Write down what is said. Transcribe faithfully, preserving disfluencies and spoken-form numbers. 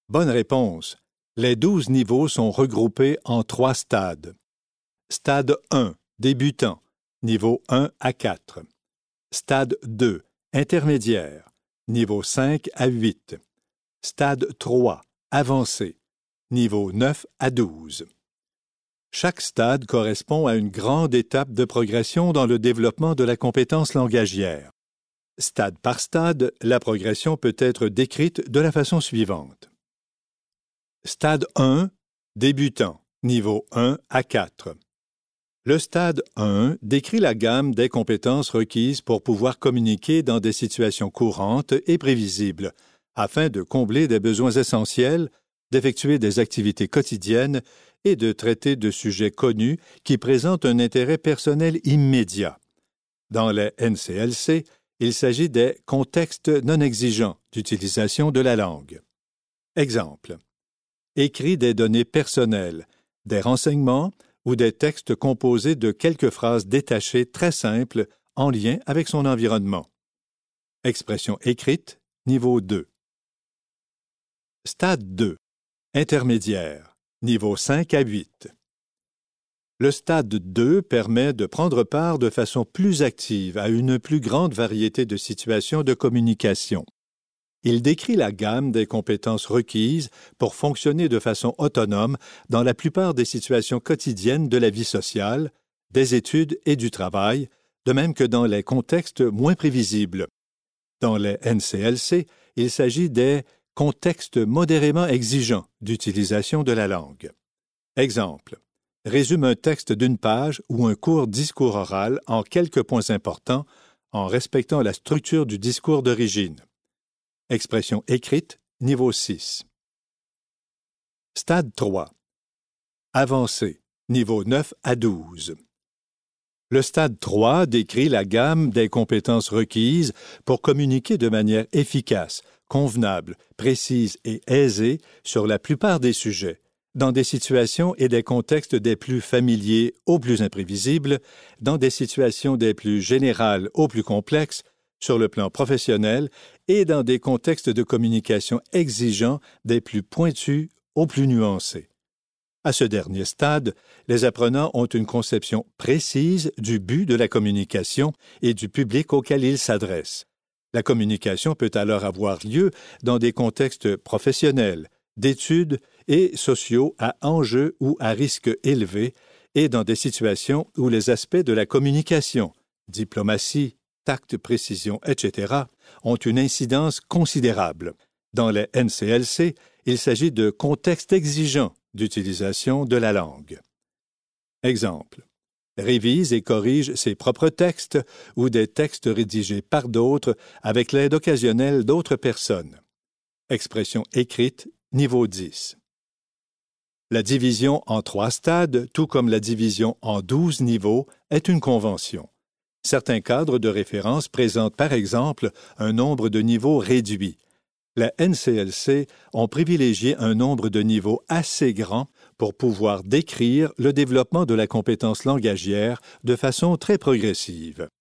Bonne réponse. Les douze niveaux sont regroupés en trois stades. Stade un, débutant, niveau un à quatre. Stade deux, intermédiaire, niveau cinq à huit. Stade trois, avancé, niveau neuf à douze. Chaque stade correspond à une grande étape de progression dans le développement de la compétence langagière. Stade par stade, la progression peut être décrite de la façon suivante. Stade un, débutant, niveau un à quatre. Le stade un décrit la gamme des compétences requises pour pouvoir communiquer dans des situations courantes et prévisibles, afin de combler des besoins essentiels, d'effectuer des activités quotidiennes et de traiter de sujets connus qui présentent un intérêt personnel immédiat. Dans les N C L C, il s'agit des contextes non exigeants d'utilisation de la langue. Exemple. Écrit des données personnelles, des renseignements ou des textes composés de quelques phrases détachées très simples en lien avec son environnement. Expression écrite, niveau deux. Stade deux. Intermédiaire, niveau cinq à huit. Le stade deux permet de prendre part de façon plus active à une plus grande variété de situations de communication. Il décrit la gamme des compétences requises pour fonctionner de façon autonome dans la plupart des situations quotidiennes de la vie sociale, des études et du travail, de même que dans les contextes moins prévisibles. Dans les N C L C, il s'agit des contextes modérément exigeants d'utilisation de la langue. Exemple. Résume un texte d'une page ou un court discours oral en quelques points importants en respectant la structure du discours d'origine. Expression écrite, niveau six. Stade trois. Avancé, niveau neuf à douze. Le stade trois décrit la gamme des compétences requises pour communiquer de manière efficace, convenable, précise et aisée sur la plupart des sujets, dans des situations et des contextes des plus familiers aux plus imprévisibles, dans des situations des plus générales aux plus complexes, sur le plan professionnel et dans des contextes de communication exigeants des plus pointus aux plus nuancés. À ce dernier stade, les apprenants ont une conception précise du but de la communication et du public auquel ils s'adressent. La communication peut alors avoir lieu dans des contextes professionnels, d'études et sociaux à enjeux ou à risque élevé et dans des situations où les aspects de la communication, diplomatie, tact, précision, et cetera, ont une incidence considérable. Dans les N C L C, il s'agit de contextes exigeants d'utilisation de la langue. Exemple. Révise et corrige ses propres textes ou des textes rédigés par d'autres avec l'aide occasionnelle d'autres personnes. Expression écrite, niveau dix. La division en trois stades, tout comme la division en douze niveaux, est une convention. Certains cadres de référence présentent par exemple un nombre de niveaux réduit. Les N C L C ont privilégié un nombre de niveaux assez grand pour pouvoir décrire le développement de la compétence langagière de façon très progressive.